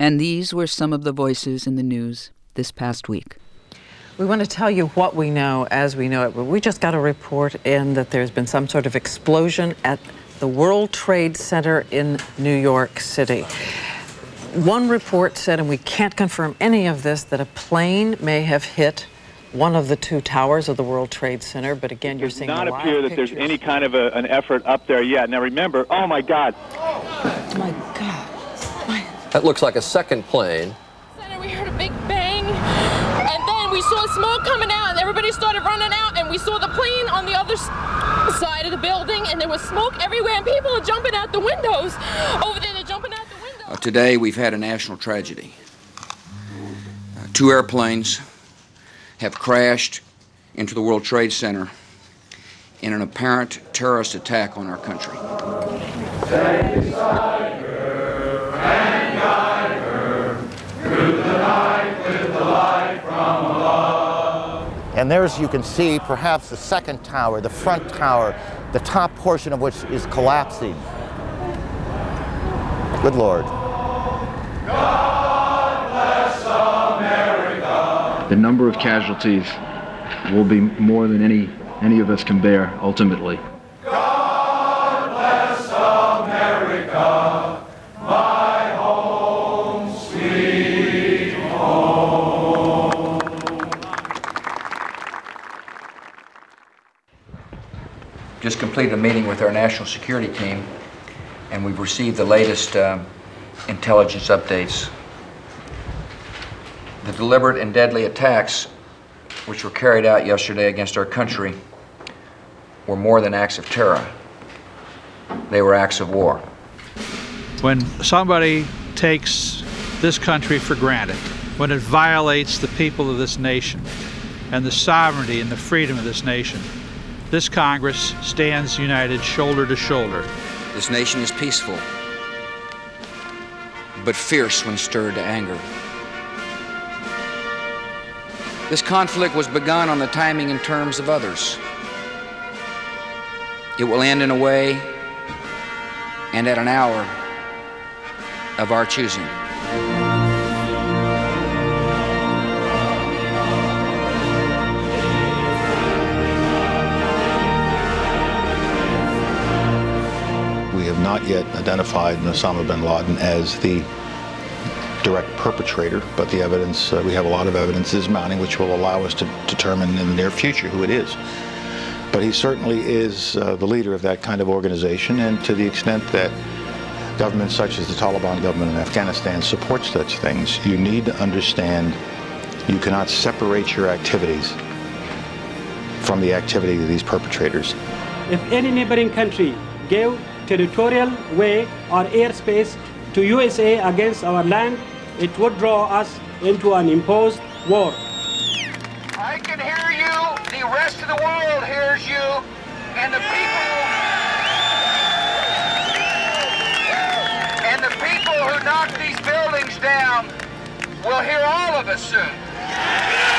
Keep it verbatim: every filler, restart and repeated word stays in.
And these were some of the voices in the news this past week. We want to tell you what we know as we know it. We just got a report in that there's been some sort of explosion at the World Trade Center in New York City. One report said, and we can't confirm any of this, that a plane may have hit one of the two towers of the World Trade Center. But again, you're seeing the live pictures. It does not appear that there's any kind of a, an effort up there yet. Now remember, oh my God. Oh my God. My... That looks like a second plane. We heard a big bang, and then we saw smoke coming out, and everybody started running out, and we saw the plane on the other side of the building, and there was smoke everywhere, and people are jumping out the windows. Over there, they're jumping out the windows. Uh, today, we've had a national tragedy. Uh, two airplanes have crashed into the World Trade Center in an apparent terrorist attack on our country. Take beside her and guide her through the night with the light from above. And there's, you can see, perhaps the second tower, the front tower, the top portion of which is collapsing. Good Lord. God bless America. The number of casualties will be more than any, any of us can bear, ultimately. God bless America, my home, sweet home. Just completed a meeting with our national security team, and we've received the latest uh, intelligence updates. The deliberate and deadly attacks which were carried out yesterday against our country were more than acts of terror. They were acts of war. When somebody takes this country for granted, when it violates the people of this nation and the sovereignty and the freedom of this nation, this Congress stands united shoulder to shoulder. This nation is peaceful, but fierce when stirred to anger. This conflict was begun on the timing and terms of others. It will end in a way and at an hour of our choosing. We have not yet identified Osama bin Laden as the direct perpetrator, but the evidence, uh, we have a lot of evidence is mounting, which will allow us to determine in the near future who it is. But he certainly is uh, the leader of that kind of organization, and to the extent that governments such as the Taliban government in Afghanistan support such things, you need to understand you cannot separate your activities from the activity of these perpetrators. If any neighboring country gave territorial way or airspace to U S A against our land, it would draw us into an imposed war. I can hear you, the rest of the world hears you, and the people, and the people who knock these buildings down will hear all of us soon.